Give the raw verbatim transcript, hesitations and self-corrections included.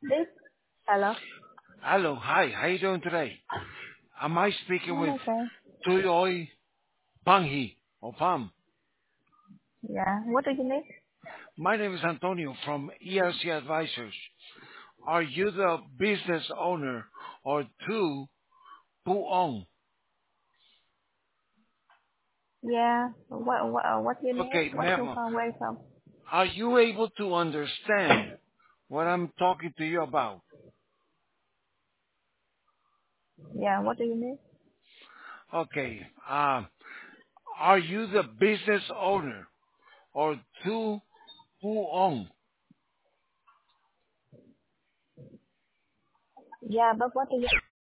This? Hello? Hello, hi, how you doing today? Am I speaking I'm with okay. Tuyoi Panghi or Pam? Yeah. What do you need? My name is Antonio from E R C Advisors. Are you the business owner or two who own? Yeah. What what uh, what do you need? Okay, What you ma'am, from where from? are you able to understand what I'm talking to you about? Yeah. What do you need? Okay, um, are you the business owner or two who own? Yeah, but what do you